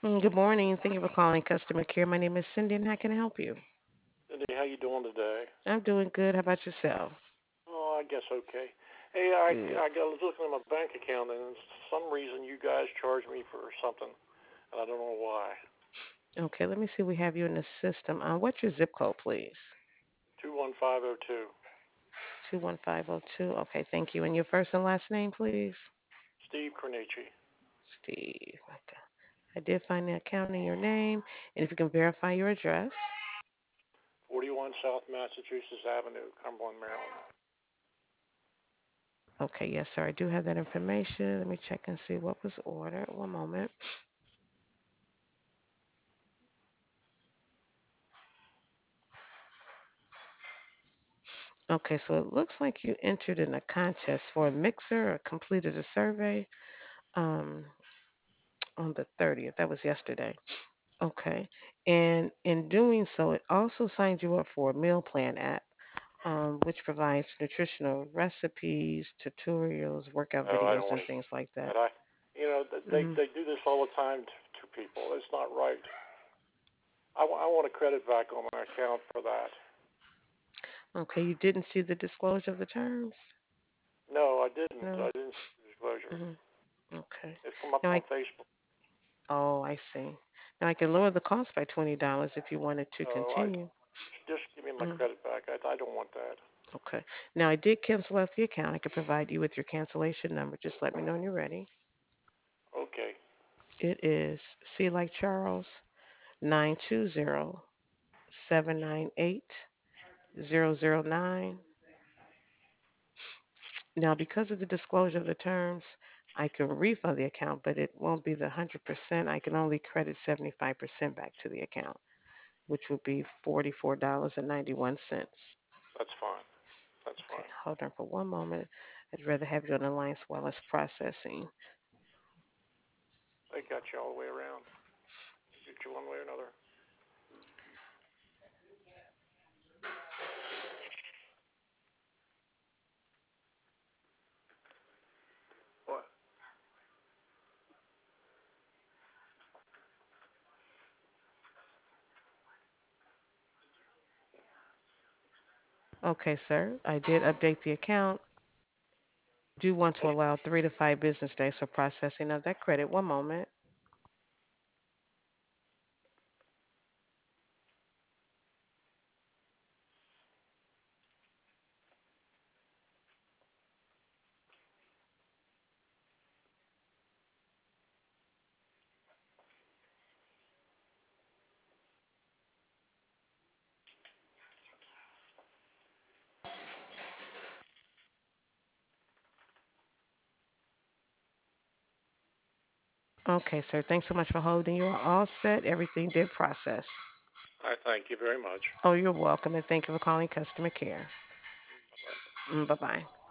Good morning. Thank you for calling customer care. My name is Cindy, and how can I help you? Cindy, how you doing today? I'm doing good. How about yourself? Oh, I guess okay. Hey, Good. I was looking at my bank account, and for some reason you guys charged me for something, and I don't know why. Okay, let me see. We have you in the system. What's your zip code, please? 21502. 21502. Okay, thank you. And your first and last name, please? Steve Cornici, Steve. Okay. I did find the account in your name. And if you can verify your address. 41 South Massachusetts Avenue, Cumberland, Maryland. Okay, yes, sir. I do have that information. Let me check and see what was ordered. One moment. Okay, so it looks like you entered in a contest for a mixer or completed a survey on the 30th. That was yesterday. Okay. And in doing so, it also signed you up for a meal plan app, which provides nutritional recipes, tutorials, workout Oh, I don't videos, want and things like that. that. Hmm. They do this all the time to people. It's not right. I want a credit back on my account for that. Okay, you didn't see the disclosure of the terms? No, I didn't. No? I didn't see the disclosure. Hmm. Okay. It's come up Now on I, Facebook. oh, I see. Now I can lower the cost by $20 if you wanted to Oh, I continue. just give me my Mm, credit back. I don't want that. okay. Now I did cancel out the account. I can provide you with your cancellation number. Just let me know when you're ready. Okay. It is C like Charles 920-798-0009. Now, because of the disclosure of the terms, I can refund the account, but it won't be the 100%. I can only credit 75% back to the account, which would be $44.91. That's fine. That's Okay, fine. hold on for one moment. I'd rather have you on the line while it's processing. They got you all the way around. Get you one way or another. What? Okay, sir, I did update the account. Do want to Hey, allow 3 to 5 business days for processing of that credit. One moment. Okay, sir. Thanks so much for holding. You're all set. Everything did process. I thank you very much. Oh, you're welcome, and thank you for calling customer care. Bye bye. Bye bye.